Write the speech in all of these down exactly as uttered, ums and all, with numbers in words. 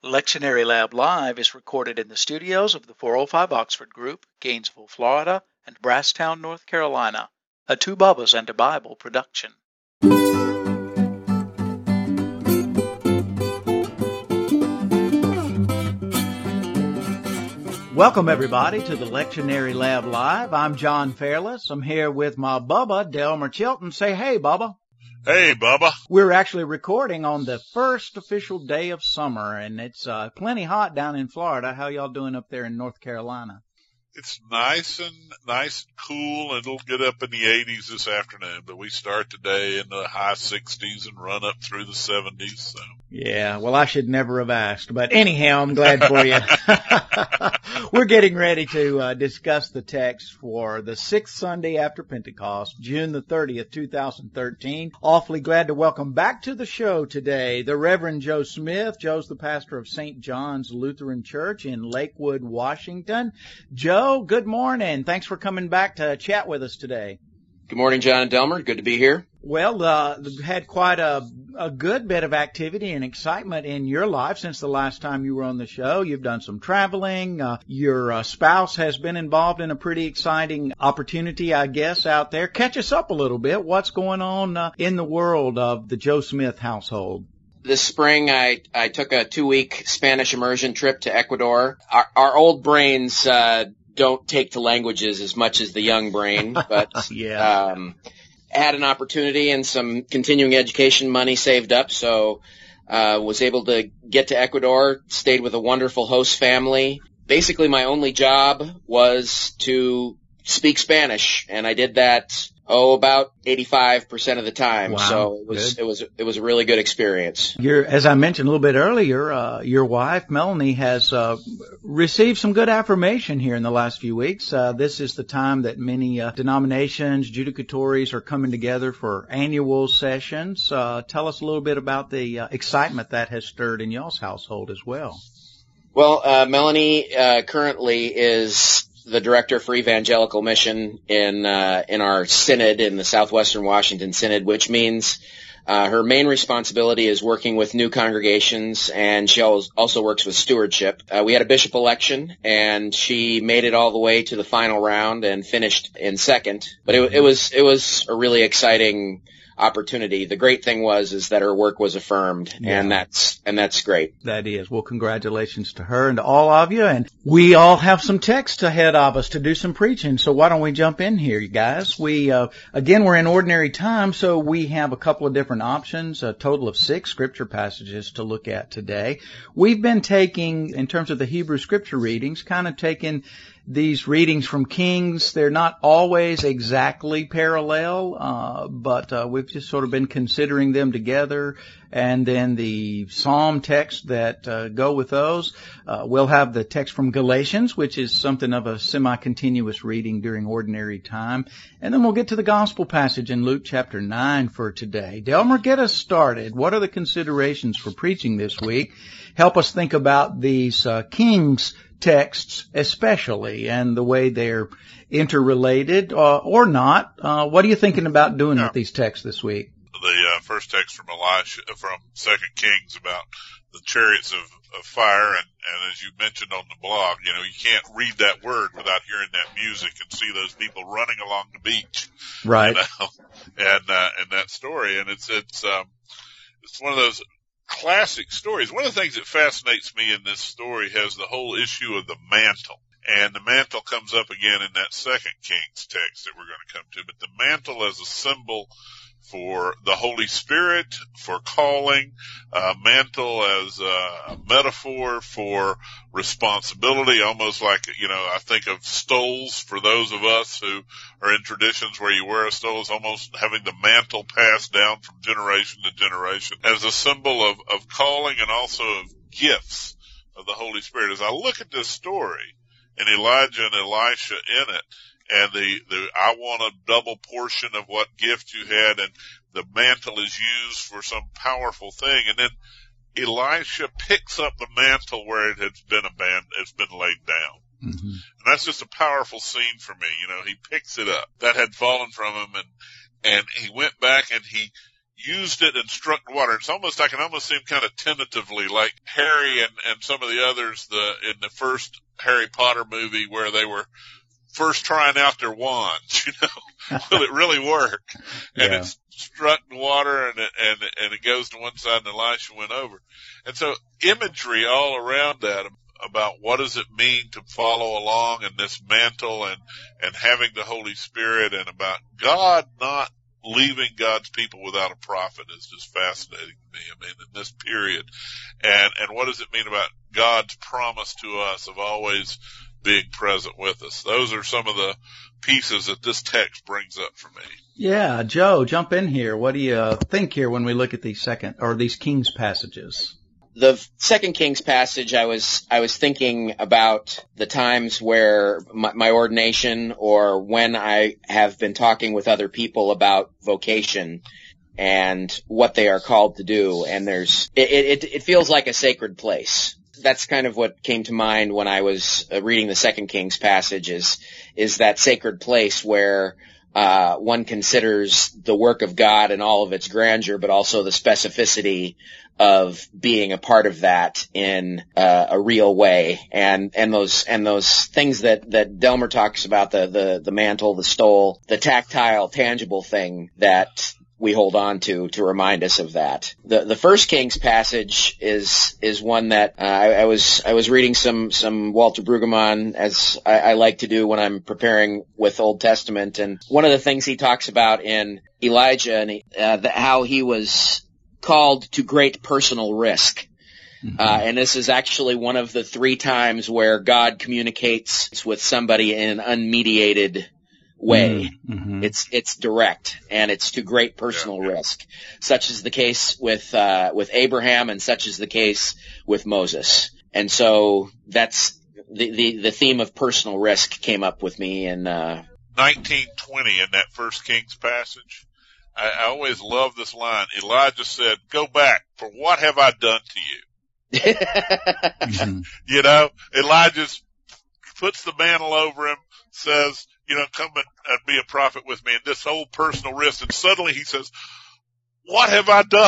Lectionary Lab Live is recorded in the studios of the four oh five Oxford Group, Gainesville, Florida, and Brasstown, North Carolina, a Two Bubbas and a Bible production. Welcome, everybody, to the Lectionary Lab Live. I'm John Fairless. I'm here with my Bubba, Delmer Chilton. Say hey, Bubba. Hey, Bubba. We're actually recording on the first official day of summer, and it's uh, plenty hot down in Florida. How y'all doing up there in North Carolina? It's nice and nice and cool, and it'll get up in the eighties this afternoon, but we start today in the high sixties and run up through the seventies. So. Yeah, well, I should never have asked, but anyhow, I'm glad for you. We're getting ready to uh, discuss the text for the sixth Sunday after Pentecost, June the thirtieth, two thousand thirteen. Awfully glad to welcome back to the show today the Reverend Joe Smith. Joe's the pastor of Saint John's Lutheran Church in Lakewood, Washington. Joe, good morning. Thanks for coming back to chat with us today. Good morning, John and Delmer. Good to be here. Well, uh, had quite a, a good bit of activity and excitement in your life since the last time you were on the show. You've done some traveling. Uh, your uh, spouse has been involved in a pretty exciting opportunity, I guess, out there. Catch us up a little bit. What's going on uh, in the world of the Joe Smith household? This spring, I, I took a two-week Spanish immersion trip to Ecuador. Our, our old brains uh, don't take to languages as much as the young brain, but yeah. um, had an opportunity and some continuing education money saved up, so uh, was able to get to Ecuador, stayed with a wonderful host family. Basically, my only job was to speak Spanish, and I did that Oh, about eighty-five percent of the time. Wow, so it was, good. it was, it was a really good experience. You're, as I mentioned a little bit earlier, uh, your wife, Melanie, has, uh, received some good affirmation here in the last few weeks. Uh, this is the time that many, uh, denominations, judicatories are coming together for annual sessions. Uh, tell us a little bit about the uh, excitement that has stirred in y'all's household as well. Well, uh, Melanie, uh, currently is the director for evangelical mission in uh, in our synod, in the Southwestern Washington Synod, which means uh, her main responsibility is working with new congregations, and she also works with stewardship. Uh, we had a bishop election, and she made it all the way to the final round and finished in second. But it, it was it was a really exciting opportunity. The great thing was is that her work was affirmed, yeah. and that's and that's great. That is. Well, congratulations to her and to all of you. And we all have some text ahead of us to do some preaching. So why don't we jump in here, you guys? We uh, again, we're in ordinary time, so we have a couple of different options, a total of six scripture passages to look at today. We've been taking, in terms of the Hebrew scripture readings, kind of taking these readings from Kings. They're not always exactly parallel, uh, but uh, we've just sort of been considering them together. And then the Psalm text that uh, go with those. Uh, we'll have the text from Galatians, which is something of a semi-continuous reading during ordinary time. And then we'll get to the gospel passage in Luke chapter nine for today. Delmer, get us started. What are the considerations for preaching this week? Help us think about these uh, Kings texts especially, and the way they're interrelated uh, or not. Uh, what are you thinking about doing yeah. with these texts this week? The uh, first text from Elisha, from Second Kings, about the chariots of, of fire, and, and as you mentioned on the blog, you know, you can't read that word without hearing that music and see those people running along the beach, right? You know? And uh, and that story, and it's it's um, it's one of those classic stories. One of the things that fascinates me in this story has the whole issue of the mantle. And the mantle comes up again in that Second Kings text that we're going to come to. But the mantle as a symbol for the Holy Spirit, for calling, uh, mantle as a metaphor for responsibility, almost like, you know, I think of stoles for those of us who are in traditions where you wear a stole, is almost having the mantle passed down from generation to generation as a symbol of, of calling and also of gifts of the Holy Spirit. As I look at this story and Elijah and Elisha in it, and the, the, I want a double portion of what gift you had, and the mantle is used for some powerful thing. And then Elisha picks up the mantle where it has been abandoned, it's been laid down. Mm-hmm. And that's just a powerful scene for me. You know, he picks it up. That had fallen from him, and, and he went back and he, used it and struck the water. It's almost, I can almost see him kind of tentatively, like Harry and, and some of the others, the, in the first Harry Potter movie where they were first trying out their wands, you know, will it really work? And Yeah. it struck the water and it, and, and it goes to one side and Elisha went over. And so imagery all around that about what does it mean to follow along in this mantle and, and having the Holy Spirit, and about God not leaving God's people without a prophet is just fascinating to me. I mean, in this period. And, and what does it mean about God's promise to us of always being present with us? Those are some of the pieces that this text brings up for me. Yeah, Joe, jump in here. What do you think here when we look at these second, or these Kings passages? The Second Kings passage, I was I was thinking about the times where my, my ordination, or when I have been talking with other people about vocation and what they are called to do, and there's it it, it feels like a sacred place. That's kind of what came to mind when I was reading the Second Kings passage, is is that sacred place where uh one considers the work of God and all of its grandeur, but also the specificity of being a part of that in uh, a real way, and and those and those things that that Delmer talks about, the the the mantle, the stole, the tactile, tangible thing that we hold on to to remind us of that. The the First Kings passage is is one that uh, I, I was I was reading some some Walter Brueggemann, as I, I like to do when I'm preparing with Old Testament, and one of the things he talks about in Elijah, and he, uh, the, how he was called to great personal risk. Mm-hmm. Uh, and this is actually one of the three times where God communicates with somebody in an unmediated way. Mm-hmm. It's, it's direct, and it's to great personal yeah. risk. Such is the case with, uh, with Abraham, and such is the case with Moses. And so that's the, the, the theme of personal risk came up with me in, uh, nineteen twenty in that First Kings passage. I, I always love this line. Elijah said, "Go back, for what have I done to you?" mm-hmm. You know, Elijah puts the mantle over him, says, you know, come and, and be a prophet with me, and this whole personal risk. And suddenly he says, "What have I done?"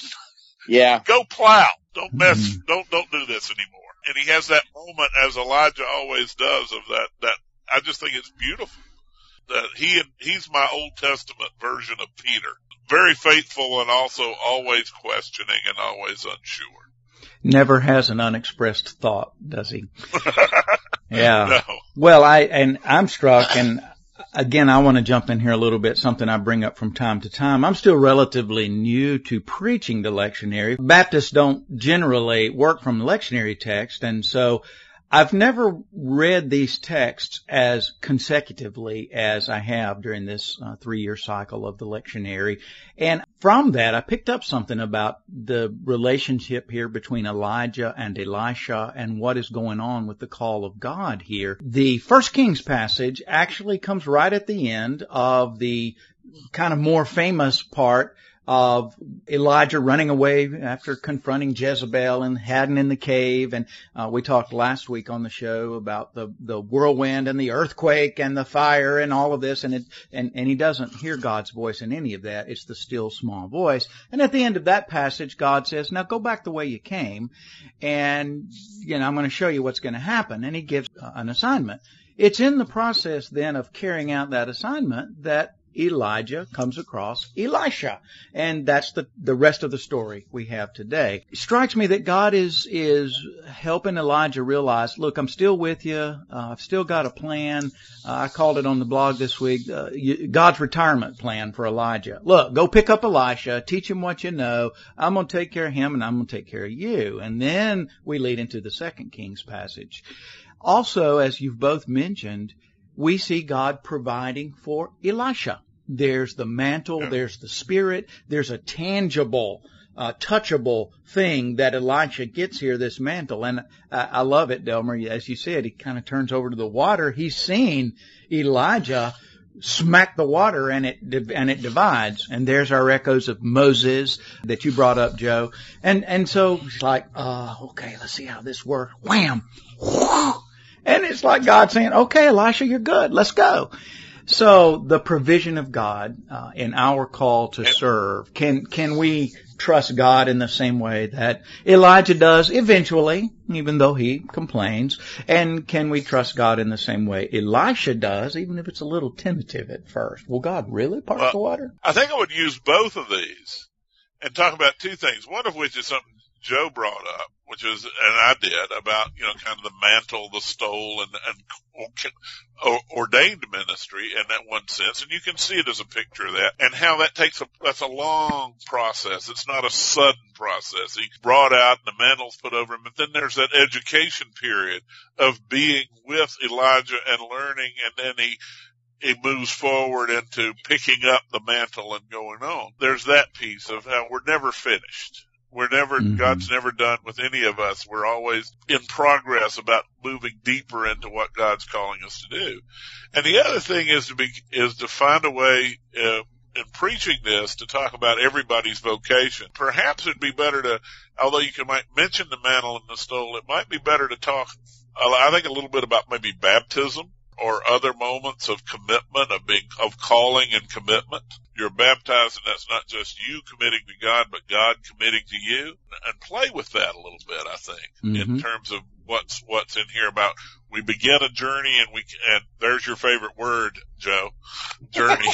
Yeah. Go plow. Don't mess. Mm-hmm. Don't, don't do this anymore. And he has that moment, as Elijah always does, of that, that I just think it's beautiful. That he he's my Old Testament version of Peter. Very faithful, and also always questioning and always unsure. Never has an unexpressed thought, does he? Yeah. No. Well, I and I'm struck, and again, I want to jump in here a little bit, something I bring up from time to time. I'm still relatively new to preaching the lectionary. Baptists don't generally work from lectionary text, and so I've never read these texts as consecutively as I have during this uh, three-year cycle of the lectionary. And from that, I picked up something about the relationship here between Elijah and Elisha and what is going on with the call of God here. The First Kings passage actually comes right at the end of the kind of more famous part of Elijah running away after confronting Jezebel and hiding in the cave. And uh, we talked last week on the show about the the whirlwind and the earthquake and the fire and all of this. And it and, and he doesn't hear God's voice in any of that. It's the still small voice. And at the end of that passage, God says, "Now go back the way you came, and you know I'm going to show you what's going to happen." And he gives uh, an assignment. It's in the process then of carrying out that assignment that Elijah comes across Elisha. And that's the, the rest of the story we have today. It strikes me that God is, is helping Elijah realize, look, I'm still with you. Uh, I've still got a plan. Uh, I called it on the blog this week, uh, you, God's retirement plan for Elijah. Look, go pick up Elisha, teach him what you know. I'm going to take care of him, and I'm going to take care of you. And then we lead into the Second Kings passage. Also, as you've both mentioned, we see God providing for Elisha. There's the mantle, yeah. there's the spirit, there's a tangible, uh, touchable thing that Elisha gets here, this mantle. And I, I love it, Delmer. As you said, he kind of turns over to the water. He's seen Elijah smack the water, and it and it divides. And there's our echoes of Moses that you brought up, Joe. And and so it's like, uh, okay, let's see how this works. Wham! And it's like God saying, okay, Elisha, you're good. Let's go. So the provision of God uh, in our call to serve, can can we trust God in the same way that Elijah does eventually, even though he complains? And can we trust God in the same way Elisha does, even if it's a little tentative at first? Will God really part well, the water? I think I would use both of these and talk about two things, one of which is something Joe brought up, which is, and I did, about, you know, kind of the mantle, the stole, and, and ordained ministry in that one sense. And you can see it as a picture of that, and how that takes a, that's a long process. It's not a sudden process. He's brought out and the mantle's put over him, but then there's that education period of being with Elijah and learning, and then he, he moves forward into picking up the mantle and going on. There's that piece of how we're never finished. We're never, mm-hmm. God's never done with any of us. We're always in progress about moving deeper into what God's calling us to do. And the other thing is to be, is to find a way, uh, in preaching this, to talk about everybody's vocation. Perhaps it'd be better to, although you can might mention the mantle and the stole, it might be better to talk, I think, a little bit about maybe baptism or other moments of commitment, of being, of calling and commitment. You're baptized, and that's not just you committing to God, but God committing to you. And play with that a little bit, I think, mm-hmm. in terms of what's what's in here about we begin a journey, and we and there's your favorite word, Joe, journey.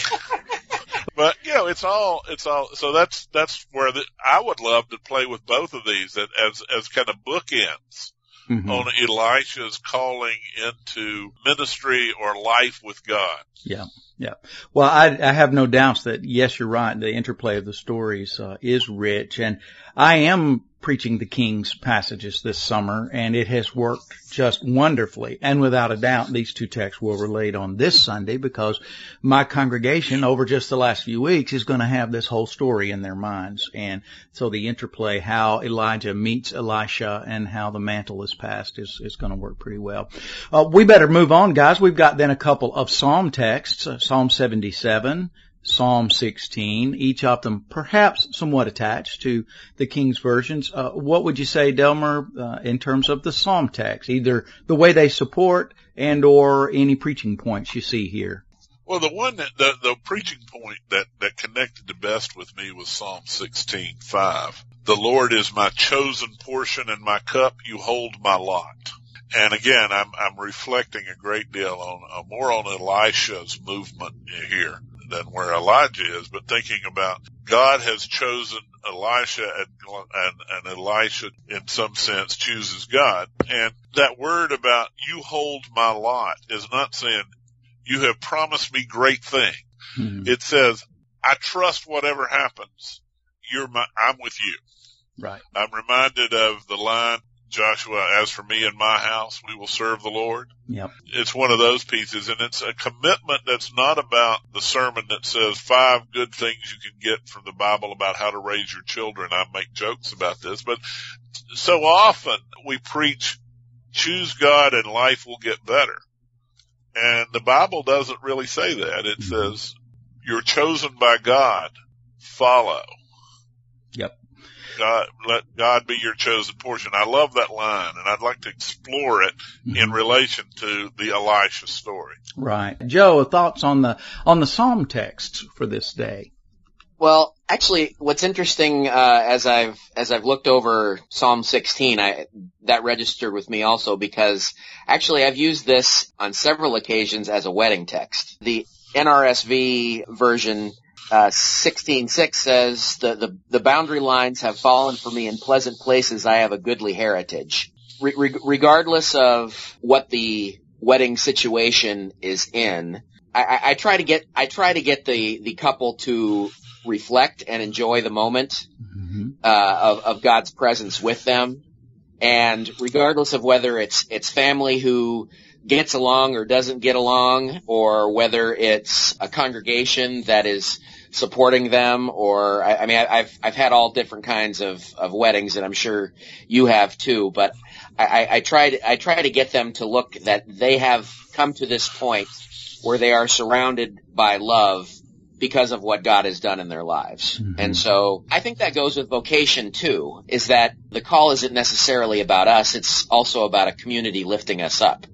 But you know, it's all it's all. So that's that's where the, I would love to play with both of these as as kind of bookends. Mm-hmm. On Elisha's calling into ministry or life with God. Yeah, yeah. Well, I, I have no doubts that, yes, you're right. The interplay of the stories uh, is rich. And I am preaching the King's passages this summer, and it has worked just wonderfully. And without a doubt, these two texts will relate on this Sunday, because my congregation over just the last few weeks is going to have this whole story in their minds. And so the interplay, how Elijah meets Elisha and how the mantle is passed, is, is going to work pretty well. Uh, we better move on, guys. We've got then a couple of Psalm texts, uh, Psalm seventy-seven, Psalm sixteen, each of them perhaps somewhat attached to the King's versions. Uh, what would you say, Delmer, uh, in terms of the Psalm text, either the way they support and or any preaching points you see here? Well, the one that, the, the preaching point that, that connected the best with me was Psalm sixteen five. The Lord is my chosen portion and my cup, you hold my lot. And again, I'm, I'm reflecting a great deal on, uh, more on Elisha's movement here than where Elijah is, but thinking about God has chosen Elisha, and, and, and Elisha in some sense chooses God. And that word about you hold my lot is not saying you have promised me great things. Mm-hmm. It says, I trust whatever happens. You're my, I'm with you. Right. I'm reminded of the line, Joshua, as for me and my house, we will serve the Lord. Yep. It's one of those pieces, and it's a commitment that's not about the sermon that says five good things you can get from the Bible about how to raise your children. I make jokes about this, but so often we preach, choose God and life will get better. And the Bible doesn't really say that. It mm-hmm. says, you're chosen by God, follow. Yep. God, let God be your chosen portion. I love that line, and I'd like to explore it mm-hmm. in relation to the Elisha story. Right. Joe, thoughts on the, on the Psalm texts for this day? Well, actually, what's interesting, uh, as I've, as I've looked over Psalm sixteen, I, that registered with me also, because actually I've used this on several occasions as a wedding text. The N R S V version Uh, sixteen six says, the, the, the boundary lines have fallen for me in pleasant places. I have a goodly heritage. Re- re- regardless of what the wedding situation is in, I, I, I try to get, I try to get the, the couple to reflect and enjoy the moment, mm-hmm. uh, of, of God's presence with them. And regardless of whether it's, it's family who gets along or doesn't get along, or whether it's a congregation that is supporting them, or I, I mean, I, I've I've had all different kinds of, of weddings, and I'm sure you have too. But I, I, I try to I try to get them to look that they have come to this point where they are surrounded by love because of what God has done in their lives. Mm-hmm. And so I think that goes with vocation too, is that the call isn't necessarily about us, it's also about a community lifting us up.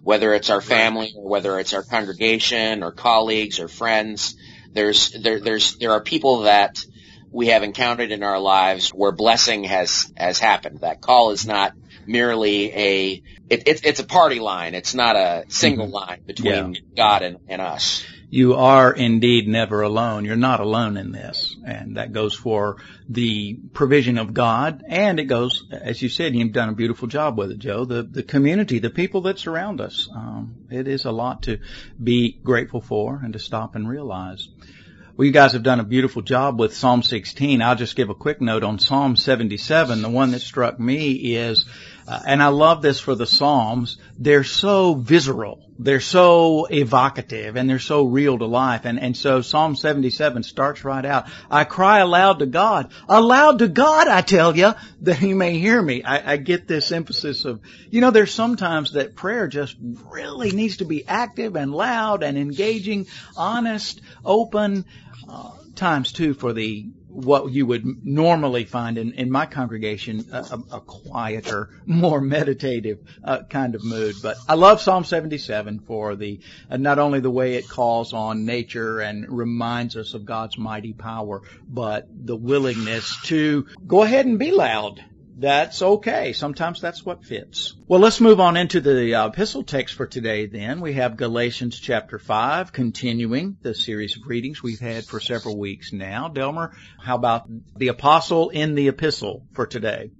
whether it's our family or whether it's our congregation or colleagues or friends. There's, there, there's, there are people that we have encountered in our lives where blessing has, has happened. That call is not merely a, it, it, it's a party line. It's not a single mm-hmm. line between yeah. God and, and us. You are indeed never alone. You're not alone in this. And that goes for the provision of God. And it goes, as you said, you've done a beautiful job with it, Joe, the, the community, the people that surround us. Um, it is a lot to be grateful for and to stop and realize. Well, you guys have done a beautiful job with Psalm sixteen. I'll just give a quick note on Psalm seventy-seven. The one that struck me is, uh, and I love this for the Psalms, they're so visceral. They're so evocative and they're so real to life. And, and so Psalm seventy-seven starts right out. I cry aloud to God. Aloud to God, I tell you, that He may hear me. I, I get this emphasis of, you know, there's sometimes that prayer just really needs to be active and loud and engaging, honest, open, uh, times too for the what you would normally find in, in my congregation, a, a, a quieter, more meditative uh, kind of mood. But I love Psalm seventy-seven for the uh, not only the way it calls on nature and reminds us of God's mighty power, but the willingness to go ahead and be loud. That's okay. Sometimes that's what fits. Well, let's move on into the uh, epistle text for today then. We have Galatians chapter five, continuing the series of readings we've had for several weeks now. Delmer, how about the apostle in the epistle for today?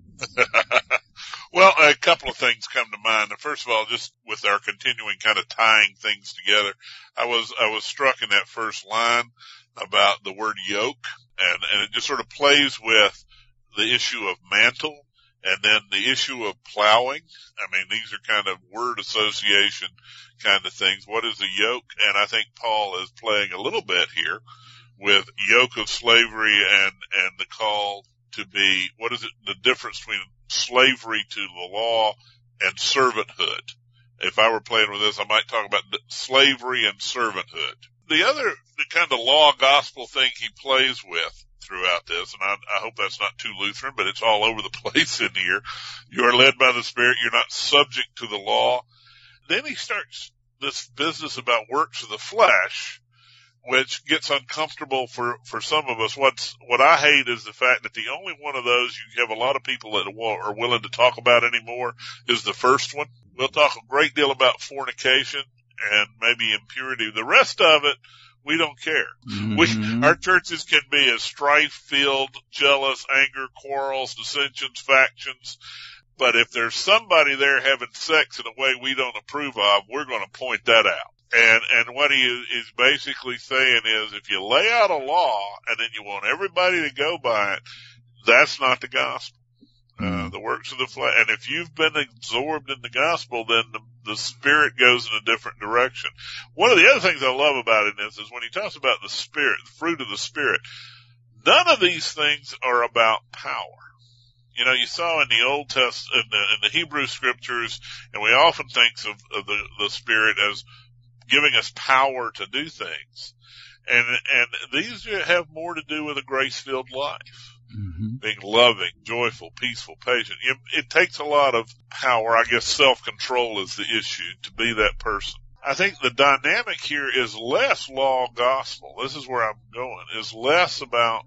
Well, a couple of things come to mind. First of all, just with our continuing kind of tying things together, I was I was struck in that first line about the word yoke, and, and it just sort of plays with the issue of mantle. And then the issue of plowing. I mean, these are kind of word association kind of things. What is a yoke? And I think Paul is playing a little bit here with yoke of slavery and, and the call to be, what is it, the difference between slavery to the law and servanthood. If I were playing with this, I might talk about slavery and servanthood. The other the kind of law gospel thing he plays with throughout this, and I, I hope that's not too Lutheran, but it's all over the place in here. You are led by the Spirit. You're not subject to the law. Then he starts this business about works of the flesh, which gets uncomfortable for, for some of us. What's, what I hate is the fact that the only one of those you have a lot of people that are willing to talk about anymore is the first one. We'll talk a great deal about fornication and maybe impurity. The rest of it, we don't care. Mm-hmm. We, our churches can be as strife-filled, jealous, anger, quarrels, dissensions, factions. But if there's somebody there having sex in a way we don't approve of, we're going to point that out. And, and what he is, is basically saying is if you lay out a law and then you want everybody to go by it, that's not the gospel. Uh, the works of the flesh. And if you've been absorbed in the gospel, then the, the Spirit goes in a different direction. One of the other things I love about it is, is when he talks about the Spirit, the fruit of the Spirit, none of these things are about power. You know, you saw in the Old Testament, in the, in the Hebrew scriptures, and we often think of, of the, the Spirit as giving us power to do things. And, and these have more to do with a grace-filled life. Mm-hmm. Being loving, joyful, peaceful, patient. It, it takes a lot of power. I guess self-control is the issue to be that person. I think the dynamic here is less law gospel. This is where I'm going. Is less about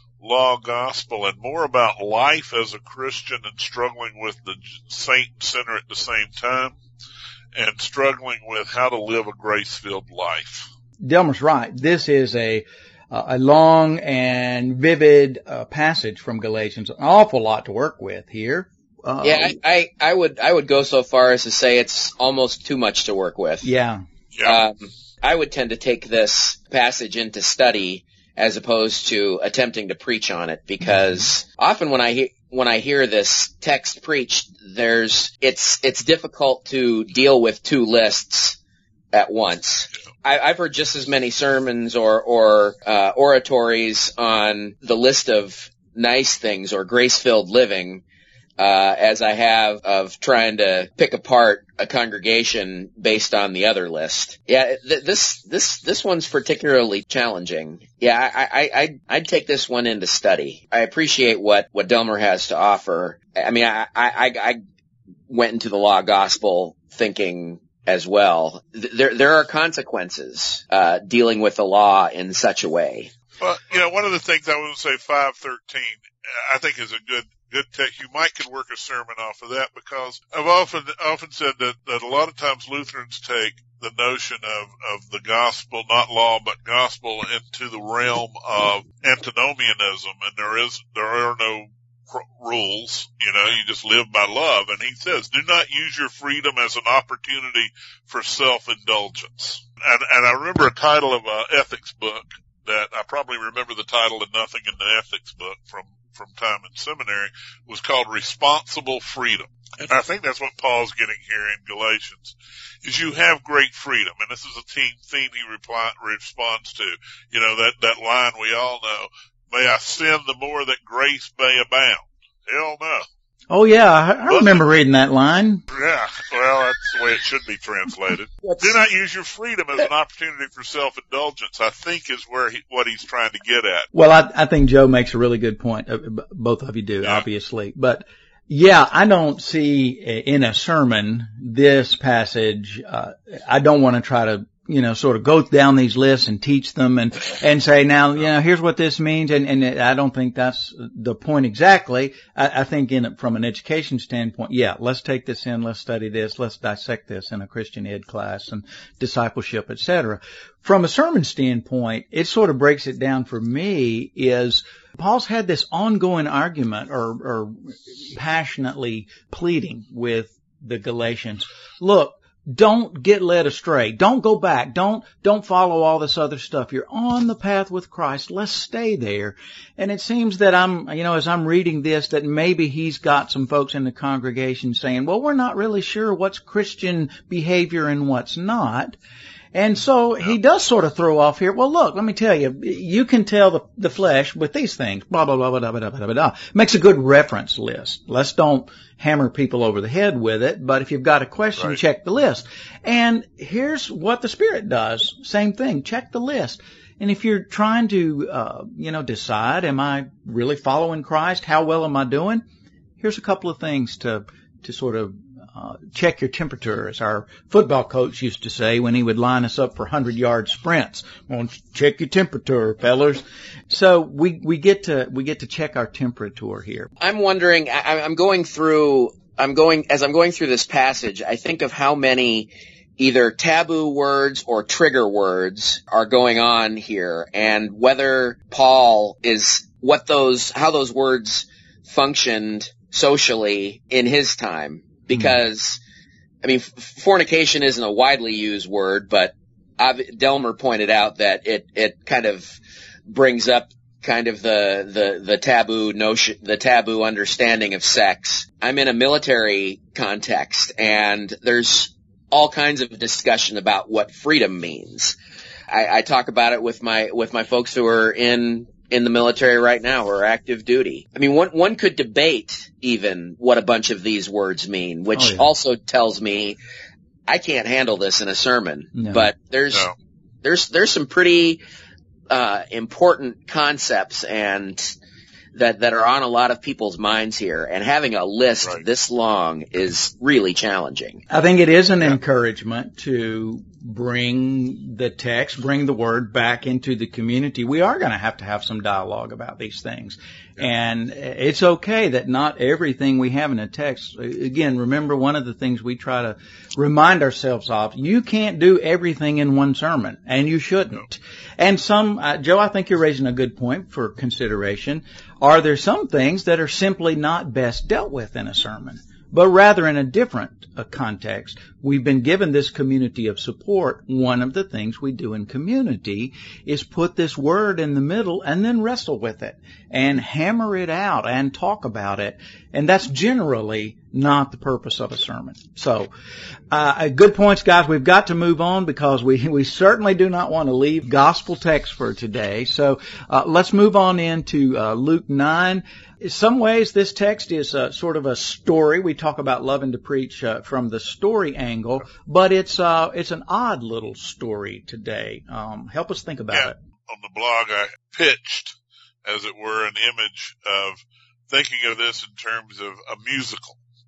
law gospel and more about life as a Christian and struggling with the saint and sinner at the same time and struggling with how to live a grace-filled life. Delmer's right. This is a Uh, a long and vivid uh, passage from Galatians. An awful lot to work with here. Uh, yeah, I, I, I would I would go so far as to say it's almost too much to work with. Yeah. yeah. Um, I would tend to take this passage into study as opposed to attempting to preach on it, because mm-hmm. often when I hear when I hear this text preached, there's it's it's difficult to deal with two lists at once. I, I've heard just as many sermons or, or, uh, oratories on the list of nice things or grace-filled living, uh, as I have of trying to pick apart a congregation based on the other list. Yeah, th- this, this, this one's particularly challenging. Yeah, I, I, I'd, I'd take this one into study. I appreciate what, what Delmer has to offer. I mean, I, I, I went into the law gospel thinking as well. There, there are consequences, uh, dealing with the law in such a way. Well, you know, one of the things I would say five thirteen, I think is a good, good text. You might could work a sermon off of that, because I've often, often said that, that a lot of times Lutherans take the notion of, of the gospel, not law, but gospel, into the realm of antinomianism, and there is, there are no rules, you know, you just live by love. And he says, do not use your freedom as an opportunity for self-indulgence. And, and I remember a title of an ethics book that I probably remember the title and nothing in the ethics book from, from time in seminary, was called Responsible Freedom. And I think that's what Paul's getting here in Galatians, is you have great freedom. And this is a theme, theme he reply, responds to. You know, that, that line we all know, may I sin the more that grace may abound. Hell no. Oh yeah, I, I remember reading that line. Yeah, well, that's the way it should be translated. Do not use your freedom as an opportunity for self-indulgence, I think, is where he, what he's trying to get at. Well, I, I think Joe makes a really good point. Both of you do, yeah. Obviously. But yeah, I don't see in a sermon this passage. Uh, I don't want to try to, you know, sort of go down these lists and teach them and, and say, now, you know, here's what this means. And, and I don't think that's the point exactly. I, I think in from an education standpoint, yeah, let's take this in, let's study this, let's dissect this in a Christian ed class and discipleship, et cetera. From a sermon standpoint, it sort of breaks it down for me is Paul's had this ongoing argument or, or passionately pleading with the Galatians. Look, don't get led astray. Don't go back. Don't, don't follow all this other stuff. You're on the path with Christ. Let's stay there. And it seems that I'm, you know, as I'm reading this, that maybe he's got some folks in the congregation saying, well, we're not really sure what's Christian behavior and what's not. And so he does sort of throw off here. Well, look, let me tell you, you can tell the, the flesh with these things, blah, blah, blah, blah, blah, blah, blah, blah, blah. Makes a good reference list. Let's don't hammer people over the head with it, but if you've got a question, right, check the list. And here's what the Spirit does. Same thing. Check the list. And if you're trying to, uh, you know, decide, am I really following Christ? How well am I doing? Here's a couple of things to, to sort of Uh, check your temperature, as our football coach used to say when he would line us up for hundred-yard sprints. Well, check your temperature, fellas. So we we get to we get to check our temperature here. I'm wondering. I, I'm going through. I'm going as I'm going through this passage. I think of how many either taboo words or trigger words are going on here, and whether Paul is what those how those words functioned socially in his time. Because, I mean, fornication isn't a widely used word, but I've, Delmer pointed out that it, it kind of brings up kind of the, the, the taboo notion, the taboo understanding of sex. I'm in a military context, and there's all kinds of discussion about what freedom means. I, I talk about it with my, with my folks who are in in the military right now or active duty. I mean, one, one could debate even what a bunch of these words mean, which oh, yeah. also tells me I can't handle this in a sermon. No. But there's, no. there's, there's some pretty, uh, important concepts and that, that are on a lot of people's minds here. And having a list right. this long is really challenging. I think it is an yeah. encouragement to bring the text, bring the word back into the community. We are going to have to have some dialogue about these things. Yeah. And it's okay that not everything we have in a text, again, remember one of the things we try to remind ourselves of, you can't do everything in one sermon, and you shouldn't. No. And some, uh, Joe, I think you're raising a good point for consideration. Are there some things that are simply not best dealt with in a sermon, but rather in a different uh, context? We've been given this community of support. One of the things we do in community is put this word in the middle and then wrestle with it and hammer it out and talk about it. And that's generally not the purpose of a sermon. So, uh, good points, guys. We've got to move on because we, we certainly do not want to leave gospel text for today. So, uh, let's move on into, uh, Luke nine. In some ways, this text is uh, sort of a story. We talk about loving to preach uh, from the story angle, but it's uh, it's an odd little story today. Um, help us think about yeah. it. On the blog, I pitched, as it were, an image of thinking of this in terms of a musical,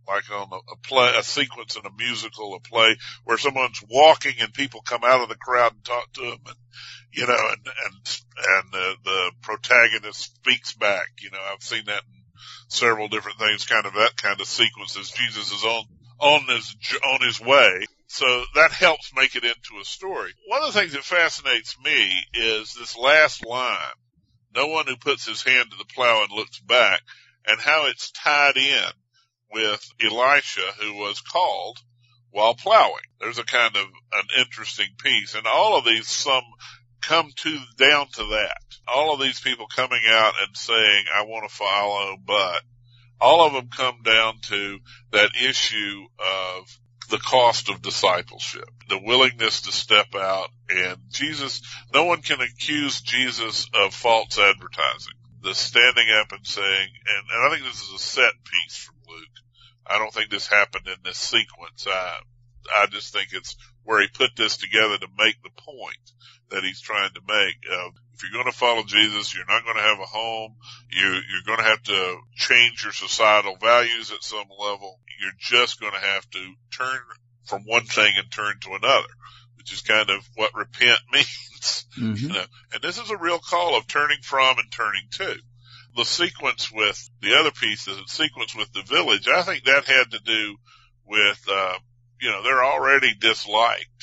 like on a, a play, a sequence in a musical, a play where someone's walking and people come out of the crowd and talk to them, and you know, and and and the, the protagonist speaks back. You know, I've seen that in several different things, kind of that kind of sequences. Jesus is on on his on his way. So that helps make it into a story. One of the things that fascinates me is this last line, no one who puts his hand to the plow and looks back, and how it's tied in with Elisha, who was called while plowing. There's a kind of an interesting piece, and all of these some come to down to that. All of these people coming out and saying, I want to follow, but all of them come down to that issue of the cost of discipleship, the willingness to step out. And Jesus, no one can accuse Jesus of false advertising. The standing up and saying, and, and I think this is a set piece from Luke. I don't think this happened in this sequence. I, I just think it's where he put this together to make the point that he's trying to make. Uh, if you're going to follow Jesus, you're not going to have a home. You, you're going to have to change your societal values at some level. You're just going to have to turn from one thing and turn to another, which is kind of what repent means. Mm-hmm. You know? And this is a real call of turning from and turning to. The sequence with the other pieces, the sequence with the village, I think that had to do with, uh, you know, they're already disliked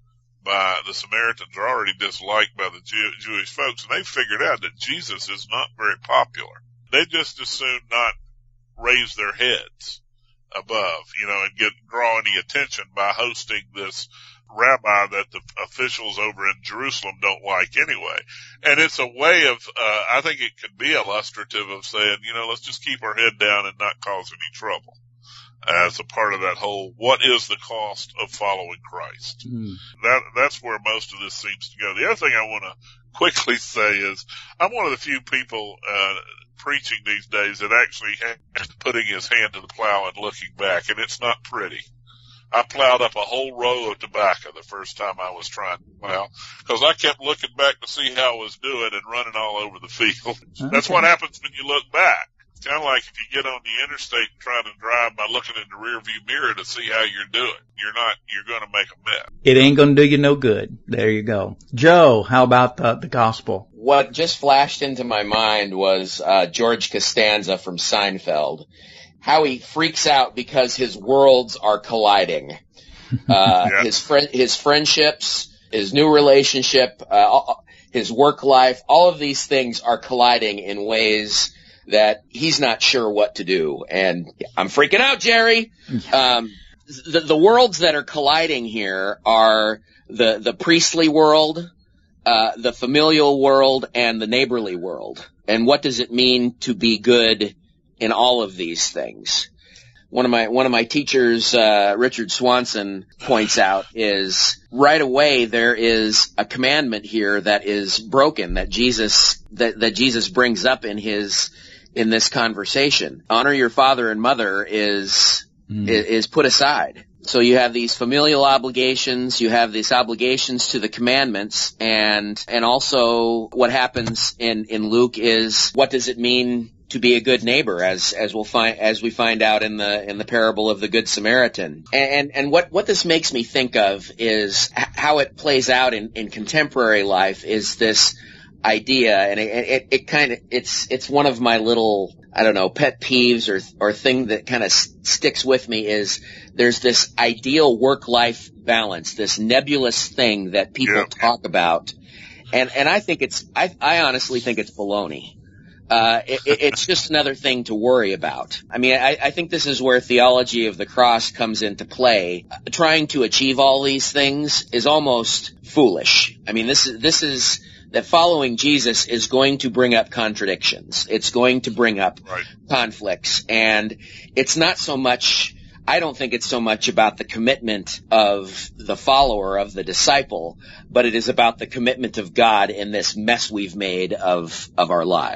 by the Samaritans, are already disliked by the Jew- Jewish folks, and they figured out that Jesus is not very popular. They just as soon not raise their heads above, you know, and get draw any attention by hosting this rabbi that the officials over in Jerusalem don't like anyway. And it's a way of, uh, I think it can be illustrative of saying, you know, let's just keep our head down and not cause any trouble, as a part of that whole, what is the cost of following Christ? Mm. That, that's where most of this seems to go. The other thing I want to quickly say is, I'm one of the few people, uh, preaching these days that actually has putting his hand to the plow and looking back, and it's not pretty. I plowed up a whole row of tobacco the first time I was trying to plow, because I kept looking back to see how I was doing and running all over the field. Okay. That's what happens when you look back. It's kind of like if you get on the interstate and try to drive by looking in the rearview mirror to see how you're doing. You're not, you're going to make a mess. It ain't going to do you no good. There you go. Joe, how about the, the gospel? What just flashed into my mind was uh George Costanza from Seinfeld. How he freaks out because his worlds are colliding. Uh, yeah. his friend, his friendships, his new relationship, uh, his work life, all of these things are colliding in ways that he's not sure what to do. And I'm freaking out, Jerry. Um, the, the worlds that are colliding here are the, the priestly world, uh, the familial world, and the neighborly world. And what does it mean to be good in all of these things? One of my, one of my teachers, uh, Richard Swanson, points out is right away there is a commandment here that is broken, that Jesus, that, that Jesus brings up in his, in this conversation. Honor your father and mother is, mm. is, is put aside. So you have these familial obligations, you have these obligations to the commandments, and, and also what happens in, in Luke is, what does it mean to be a good neighbor, as, as we'll find, as we find out in the, in the parable of the Good Samaritan. And, and, and what, what this makes me think of is how it plays out in, in contemporary life is this idea, and it, it, it kind of, it's, it's one of my little, I don't know, pet peeves or, or thing that kind of sticks with me is there's this ideal work-life balance, this nebulous thing that people yeah. talk about. And, and I think it's, I, I honestly think it's baloney. Uh, it, it's just another thing to worry about. I mean, I, I think this is where theology of the cross comes into play. Trying to achieve all these things is almost foolish. I mean, this is, this is, that following Jesus is going to bring up contradictions. It's going to bring up right. conflicts. And it's not so much, I don't think it's so much about the commitment of the follower, of the disciple, but it is about the commitment of God in this mess we've made of, of our lives.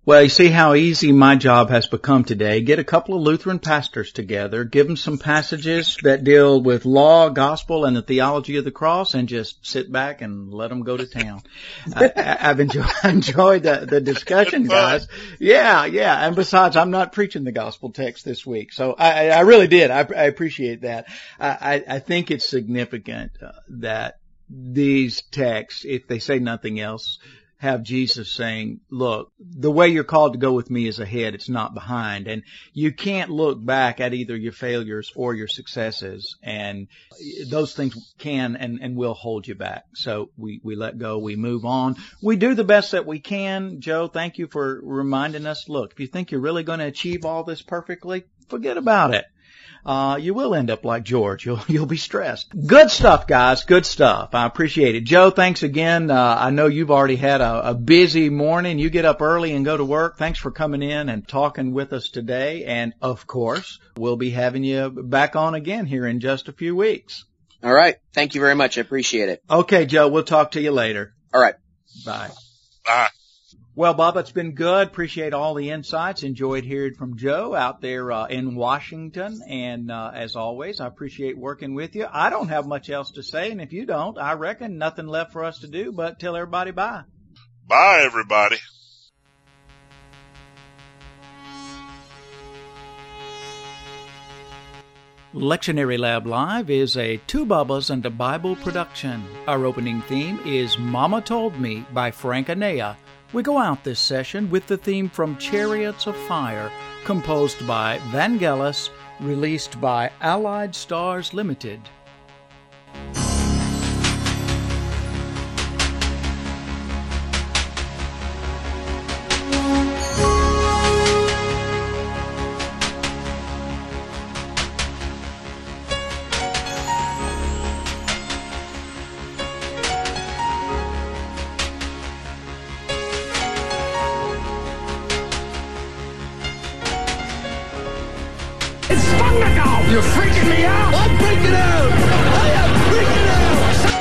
Well, you see how easy my job has become today. Get a couple of Lutheran pastors together, give them some passages that deal with law, gospel, and the theology of the cross, and just sit back and let them go to town. I, I've enjoyed, enjoyed the, the discussion, guys. Yeah, yeah. And besides, I'm not preaching the gospel text this week, so I, I really did. I, I appreciate that. I, I think it's significant uh, that these texts, if they say nothing else, have Jesus saying, look, the way you're called to go with me is ahead, it's not behind. And you can't look back at either your failures or your successes. And those things can and, and will hold you back. So we, we let go, we move on. We do the best that we can. Joe, thank you for reminding us, look, if you think you're really going to achieve all this perfectly, forget about it. Uh, you will end up like George. You'll, you'll be stressed. Good stuff, guys. Good stuff. I appreciate it. Joe, thanks again. Uh, I know you've already had a, a busy morning. You get up early and go to work. Thanks for coming in and talking with us today. And of course, we'll be having you back on again here in just a few weeks. All right. Thank you very much. I appreciate it. Okay, Joe, we'll talk to you later. All right. Bye. Bye. Well, Bob, it's been good. Appreciate all the insights. Enjoyed hearing from Joe out there uh, in Washington. And uh, as always, I appreciate working with you. I don't have much else to say, and if you don't, I reckon nothing left for us to do but tell everybody bye. Bye, everybody. Lectionary Lab Live is a Two Bubbas and a Bible production. Our opening theme is Mama Told Me by Frank Anea. We go out this session with the theme from Chariots of Fire, composed by Vangelis, released by Allied Stars Limited. You're freaking me out! I'm freaking out! I am freaking out!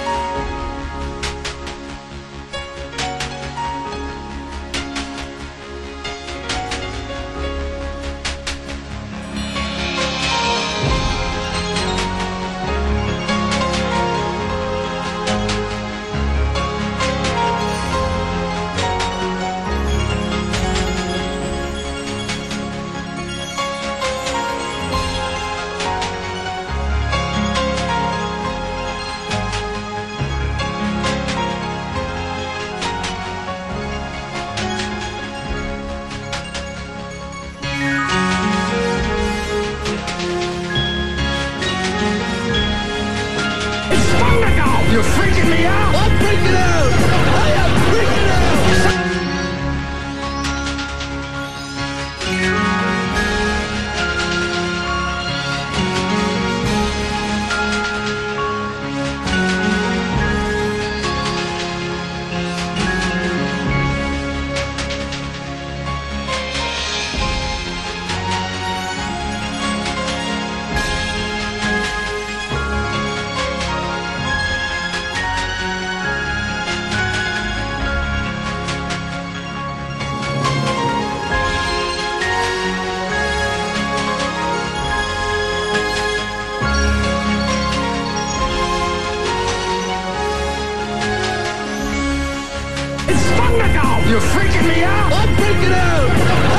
You're freaking me out! I'm freaking out! I am freaking out! You're freaking me out! I'm freaking out!